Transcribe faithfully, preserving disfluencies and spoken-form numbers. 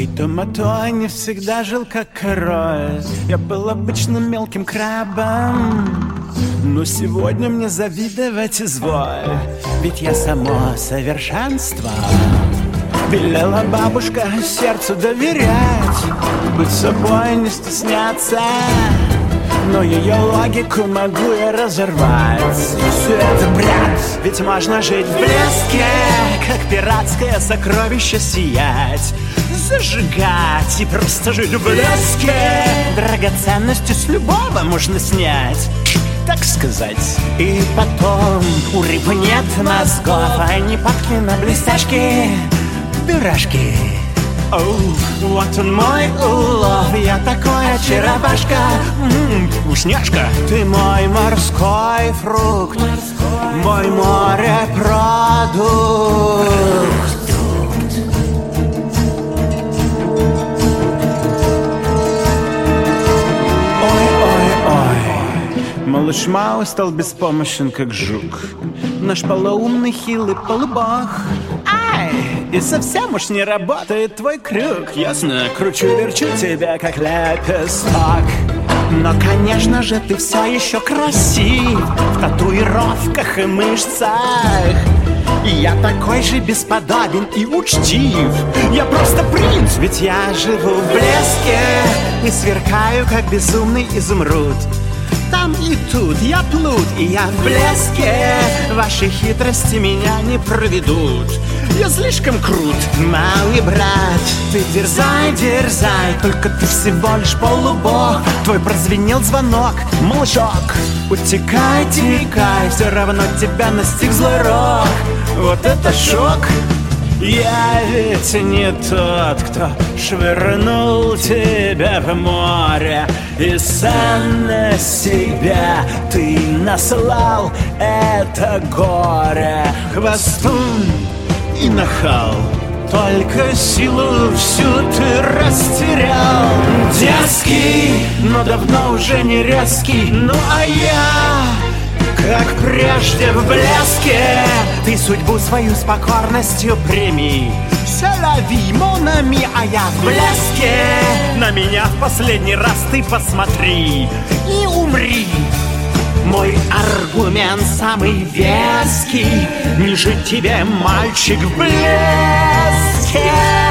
Эй, Тома-то не всегда жил как король. Я был обычным мелким крабом, но сегодня мне завидовать изволь, ведь я само совершенство. Велела бабушка сердцу доверять, быть собой не стесняться, но ее логику могу я разорвать. Все это бред, ведь можно жить в блеске, как пиратское сокровище сиять, зажигать и просто жить в блеске. Драгоценности с любого можно снять, так сказать. И потом у рыбы нет мозгов, они падки на блестяшки, пирожки. Оу, вот он мой улов, я такой очаровашка, м-м, вкусняшка. Ты мой морской фрукт, морской мой морепродукт. Ой-ой-ой, малыш Мао стал беспомощен, как жук, наш полоумный хилый полубог. И совсем уж не работает твой крюк. Ясно, кручу-верчу тебя, как лепесток. Но, конечно же, ты все еще красив в татуировках и мышцах. И я такой же бесподобен и учтив. Я просто принц, ведь я живу в блеске и сверкаю, как безумный изумруд. Там и тут я плут, и я в блеске. Ваши хитрости меня не проведут. Я слишком крут, малый брат. Ты дерзай, дерзай, только ты всего лишь полубог. Твой прозвенел звонок, малышок. Утекай, текай, все равно тебя настиг злой рок. Вот это шок! Я ведь не тот, кто швырнул тебя в море, и сам на себя ты наслал это горе. Хвостун и нахал, только силу всю ты растерял. Дерзкий, но давно уже не резкий. Ну а я, как прежде в блеске, ты судьбу свою с покорностью прими. Селави, монами, а я в блеске. На меня в последний раз ты посмотри и умри. Мой аргумент самый веский: не жить тебе, мальчик, в блеске.